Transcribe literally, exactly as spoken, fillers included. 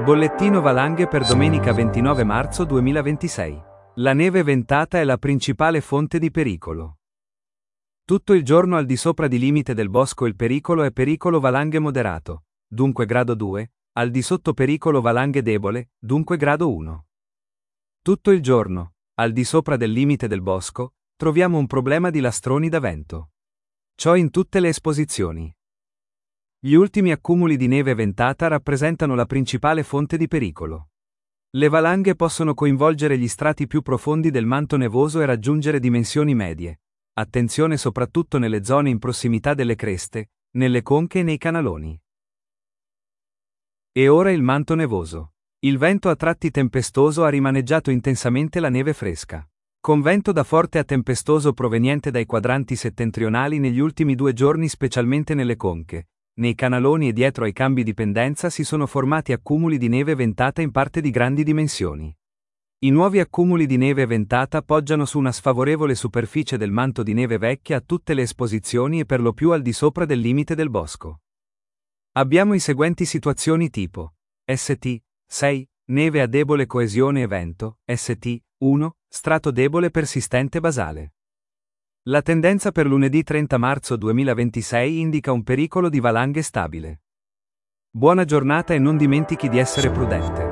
Bollettino valanghe per domenica ventinove marzo duemilaventisei. La neve ventata è la principale fonte di pericolo. Tutto il giorno al di sopra di limite del bosco il pericolo è pericolo valanghe moderato, dunque grado due, al di sotto pericolo valanghe debole, dunque grado uno. Tutto il giorno, al di sopra del limite del bosco, troviamo un problema di lastroni da vento. Ciò in tutte le esposizioni. Gli ultimi accumuli di neve ventata rappresentano la principale fonte di pericolo. Le valanghe possono coinvolgere gli strati più profondi del manto nevoso e raggiungere dimensioni medie. Attenzione soprattutto nelle zone in prossimità delle creste, nelle conche e nei canaloni. E ora il manto nevoso. Il vento a tratti tempestoso ha rimaneggiato intensamente la neve fresca. Con vento da forte a tempestoso proveniente dai quadranti settentrionali negli ultimi due giorni, specialmente nelle conche, nei canaloni e dietro ai cambi di pendenza si sono formati accumuli di neve ventata in parte di grandi dimensioni. I nuovi accumuli di neve ventata poggiano su una sfavorevole superficie del manto di neve vecchia a tutte le esposizioni e per lo più al di sopra del limite del bosco. Abbiamo i seguenti situazioni tipo: S T sei, neve a debole coesione e vento, S T uno, strato debole persistente basale. La tendenza per lunedì trenta marzo duemilaventisei indica un pericolo di valanghe stabile. Buona giornata e non dimentichi di essere prudente.